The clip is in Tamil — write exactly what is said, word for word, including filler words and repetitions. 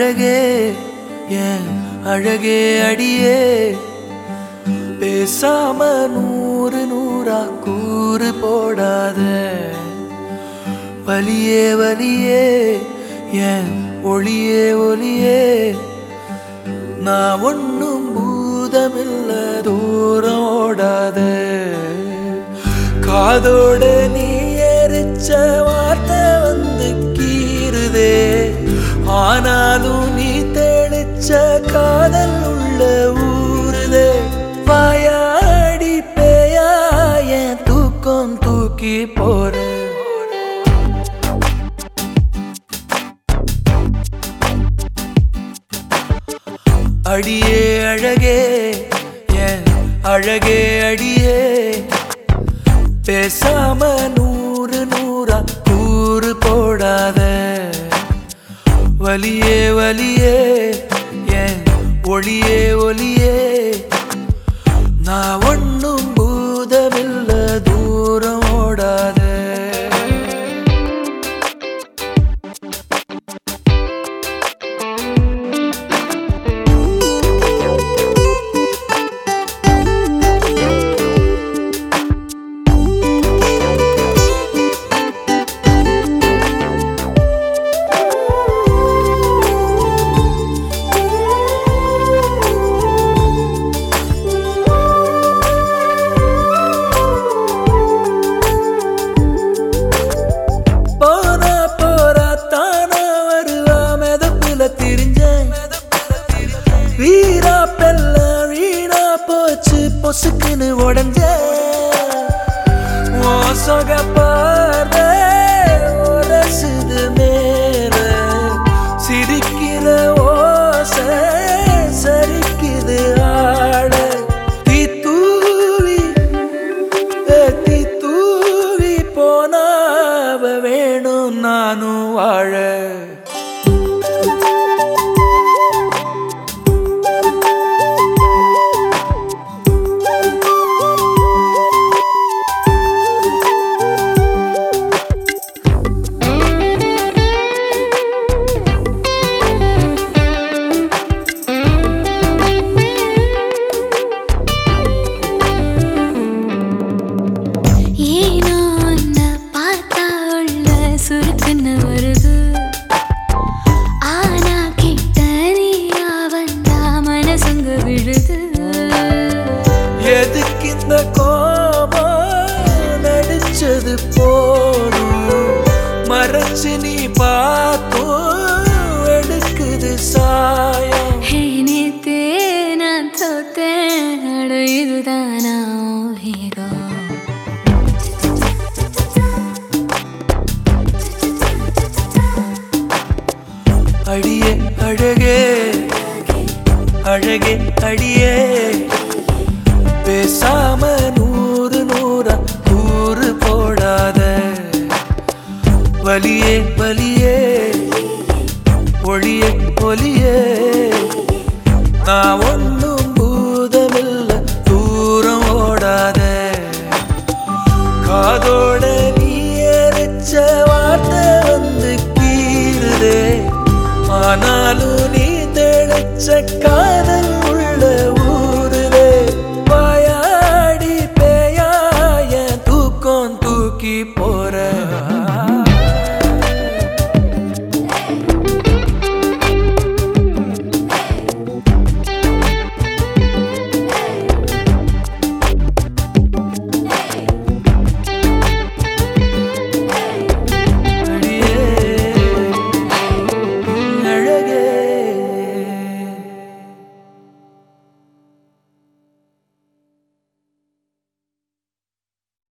அழகே ஏன் அழகே அடியே பேசாம நூறு நூறா கூறு போடாத வலியே வலியே ஏன் ஒளியே ஒளியே நான் ஒன்னும் பூதமில்ல தூரம் ஓடாத காதோட நீ எரிச்ச வார்த்தை வந்து கீறுதே ஆனாலும் நீ தெளிச்ச காதல் உள்ள ஊறுதே வாயாடி பேயா என் தூக்கம் தூக்கி போற அடியே அழகே என் அழகே அடியே பேசாம நூறு நூறா கூறு போடாத வலியே வலியே என் ஒளியே ஒளியே நான் ஒன்னும் பூதமில்ல தூரம் ஓடாத வீரா பெல்ல வீணா போச்சு பொசுக்குன்னு உடஞ்ச மோசக பாத உரசுது மேல சிரிக்கிற ஓச சரிக்குது ஆட தீ தூவி தீ தூவி போனாவ வேணும் நானும் வாழ எதுக்கு இந்த கோபம் நடிச்சது போதும் மறைச்சு நீ பார்த்தோம் எடுக்குது சாயம் நேத்தே நான் தோத்தேன் இதுதானா ஹீரோ அடியே அழகே அழகே அடியே பேசாம நூறு நூறா கூறு போடாத வலியே வலியே ஒளியே ஒளியே நான் ஒன்னும் பூதமில்ல தூரம் ஓடாத காதோட நீ எரிச்ச வார்த்தை வந்து கீறுதே ஆனாலும் நீ தெளிச்ச காதல்